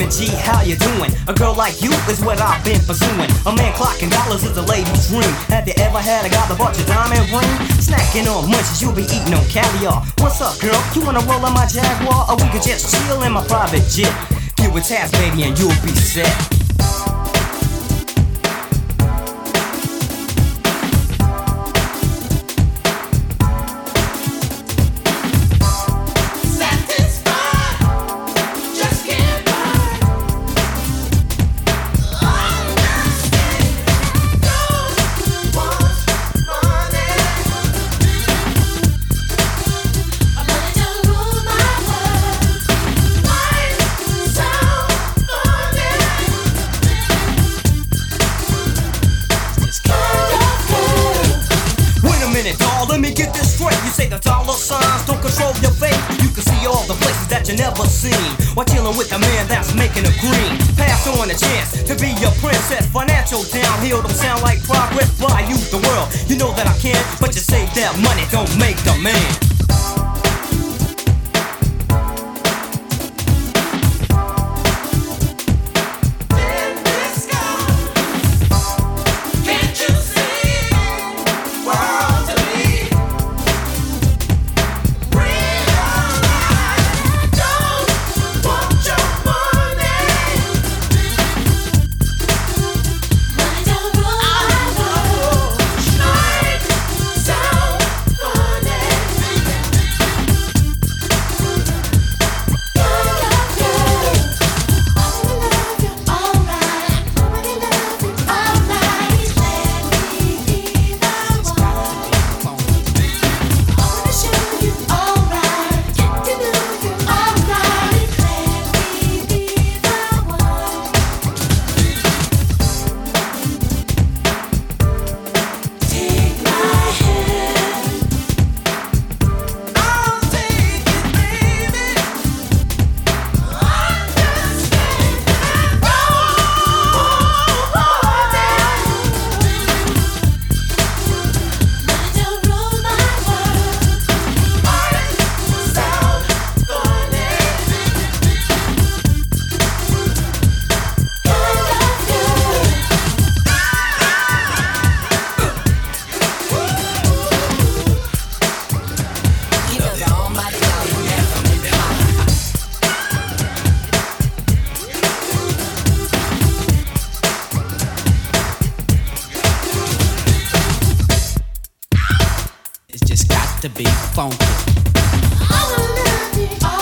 Jasmine G, how you doing? A girl like you is what I've been pursuing. A man clocking dollars is a lady's dream. Have you ever had a guy that bought your diamond ring? Snacking on munchies, you'll be eating on caviar. What's up, girl? You wanna roll on my Jaguar? Or we could just chill in my private jet? Get with Taz, baby, and you'll be set. Let me get this straight. You say the dollar signs don't control your fate. You can see all the places that you never seen while chilling with the man that's making a green. Pass on a chance to be your princess. Financial downhill don't sound like progress. Buy you the world, you know that I can. But you save that money, don't make the man. To be funky. I will love you.